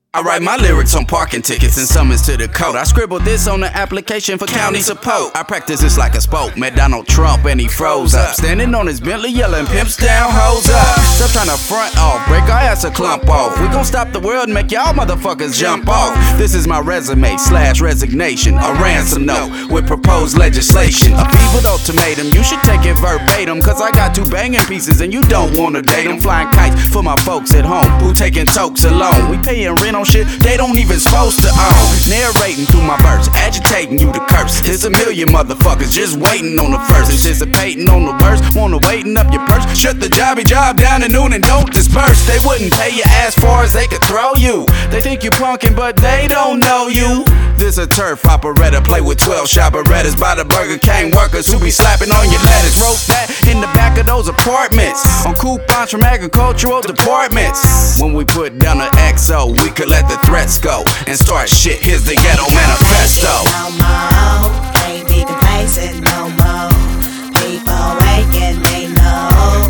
I write my lyrics on parking tickets and summons to the code. I scribbled this on the application for county support. I practice this like a spoke. Met Donald Trump and he froze up, standing on his Bentley yelling pimps down, hoes up. Stop trying to front off, break our ass a clump off. We gon' stop the world and make y'all motherfuckers jump off. This is my resume / resignation, a ransom note with proposed legislation. A feeble ultimatum, you should take it verbatim, cause I got 2 banging pieces and you don't wanna date them. Flying kites for my folks at home who taking tokes alone. We paying rent on shit they don't even supposed to own. Narrating through my verse, agitating you to curse. There's a million motherfuckers just waiting on the first, anticipating on the worst, wanna waiting up your purse. Shut the job down at noon and don't disperse. They wouldn't pay you as far as they could throw you. They think you punkin', but they don't know you. This a turf operetta, play with 12 shoperettas by the Burger King workers who be slapping on your lettuce. Wrote that in the back of those apartments, on coupons from agricultural departments. When we put down the XO, we could let the threats go and start shit. Here's the ghetto manifesto. No more, can't be complacent no more. People waking, they know.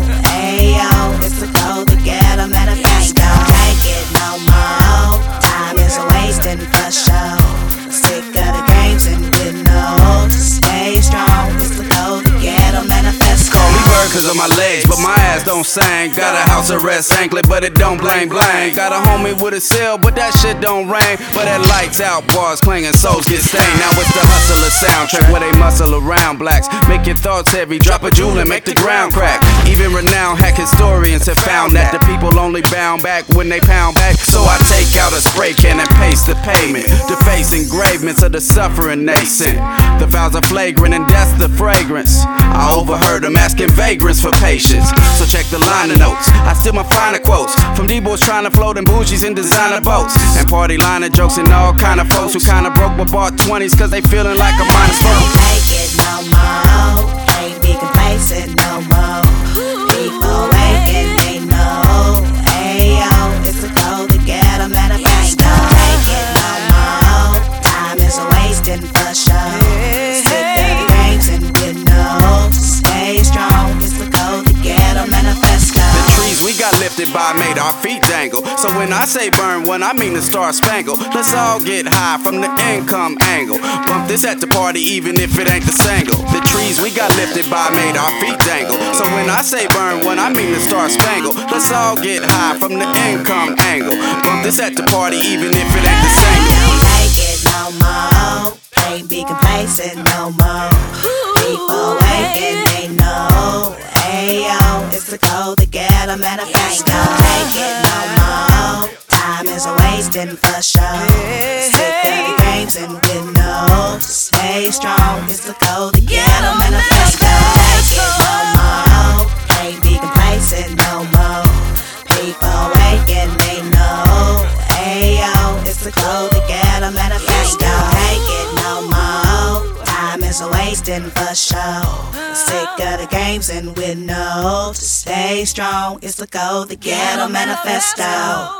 Ayo, it's the code, the ghetto manifesto. Take it no more, time is wasting for sure. Sick of the games and with no to stay strong. It's the code, the ghetto manifesto. Call me bird cause of my legs, but my ass don't sing. Got a house arrest anklet, but it don't blang blang. Got a homie with a cell, but that shit don't ring. But that lights out, bars clanging, souls get stained. Now it's the hustler soundtrack where they muscle around blacks. Make your thoughts heavy, drop a jewel and make the ground crack. Even renowned hack historians have found that the people only bound back when they pound back. So I take out a spray can and paste the pavement, deface engravements of the suffering nascent. The vows are flagrant and death's the fragrance. I overheard them asking vagrants for patience, so check the liner notes. I steal my finer quotes from D-boys trying to float in bougies and designer boats, and party liner jokes and all kind of folks who kinda broke but bought 20s cause they feeling like a minus folk. Can't take it no more, can't be complacent no more. People waking, they know. Ayo, it's the code, the ghetto manifesto. Take it no more, time is wasting for sure. Sick of the games and with no to stay strong. It's the code, the ghetto manifesto. The trees we got lifted by made our feet dangle. So when I say burn one, I mean the star spangled. Let's all get high from the income angle. Bump this at the party even if it ain't the single. The trees we got lifted by made our feet dangle. So when I say burn one, I mean the star spangled. Let's all get high from the income angle. Bump this at the party even if it ain't the single. Can't take it no more, can't be complacent no more. People waking, they know. Ayo, it's the code, the ghetto manifesto. Take it no more, time is wasting for sure. Sick of the games and with no to stay strong. It's the code, the ghetto manifesto. Take it no more, can't be complacent no more. People waking, they know. Ayo, it's the code, the ghetto manifesto. Take it no more, time is wasting for sure. Sick of the games and with no to stay strong. It's the code, the ghetto manifesto.